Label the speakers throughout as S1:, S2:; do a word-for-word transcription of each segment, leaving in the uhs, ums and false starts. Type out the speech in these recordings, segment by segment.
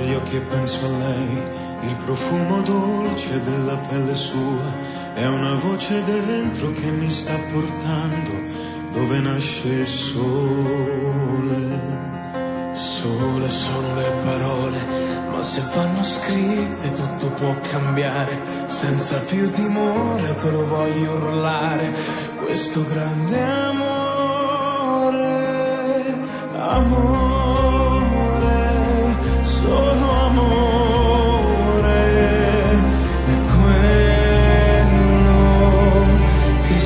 S1: gli occhi e penso a lei, il profumo dolce della pelle sua, è una voce dentro che mi sta portando dove nasce il sole.
S2: Sole sono le parole, ma se vanno scritte tutto può cambiare. Senza più timore te lo voglio urlare, questo grande amore, amore, solo amore, è quello che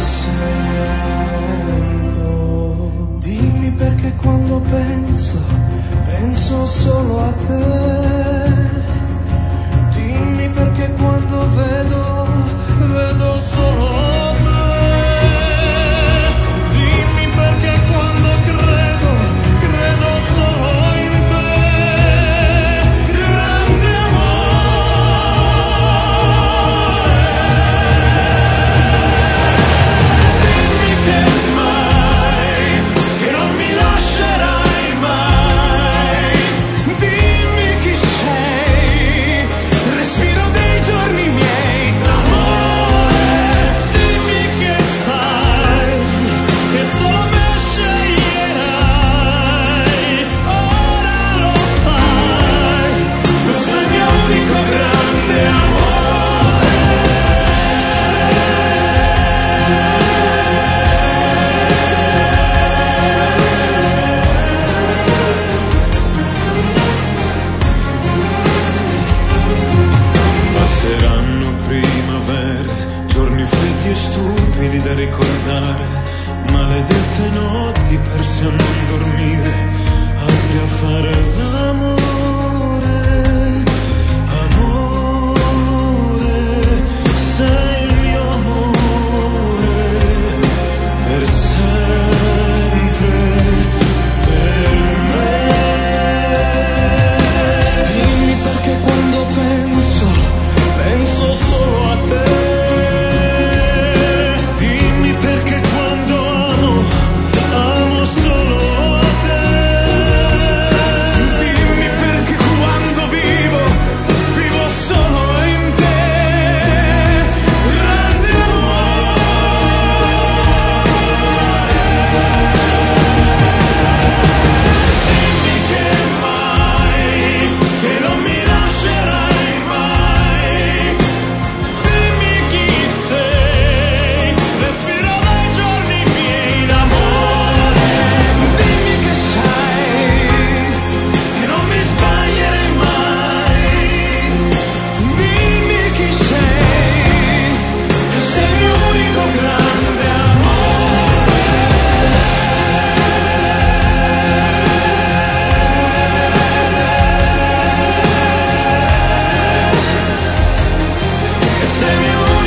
S2: sento. Dimmi perché quando penso penso solo a te, dimmi perché quando vedo, vedo solo te, dimmi perché quando credo, credo solo in te, grande amore. Dimmi che mai, che non mi lascerai mai. Dimmi chi sei, respiro dei giorni miei, amore. Dimmi che sai, che solo me sceglierai, ora lo sai, questo è il mio unico grande amore.
S1: Passeranno primavere, giorni freddi e stupidi da ricordare, maledette notti perse a non dormire, altri a fare l'amore, amore, sei il mio amore, per sempre, per me.
S2: Dimmi perché quando penso, penso solo a te.
S1: Dimmi perché quando amo, amo solo te.
S2: Dimmi perché quando vivo, vivo solo in te, grande amore. Dimmi che mai, che non mi lascerai mai. Dimmi chi sei, respiro dai giorni miei d'amore. Dimmi che sai, che non mi sbaglierei mai. Dimmi chi sei, che sei il mio unico grande amore. Che sei il mio